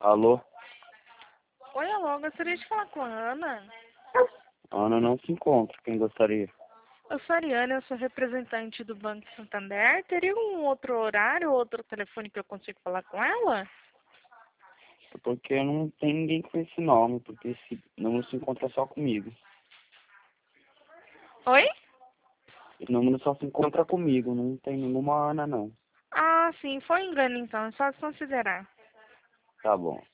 Alô? Oi, alô, gostaria de falar com a Ana. A Ana não se encontra. Quem gostaria? Eu sou a Ariane, eu sou representante do Banco Santander. Teria um outro horário, outro telefone que eu consigo falar com ela? Porque não tem ninguém com esse nome, porque esse número se encontra só comigo. Oi? Esse número só se encontra comigo, não tem nenhuma Ana não. Ah, sim, foi engano então, é só desconsiderar. Tá bom.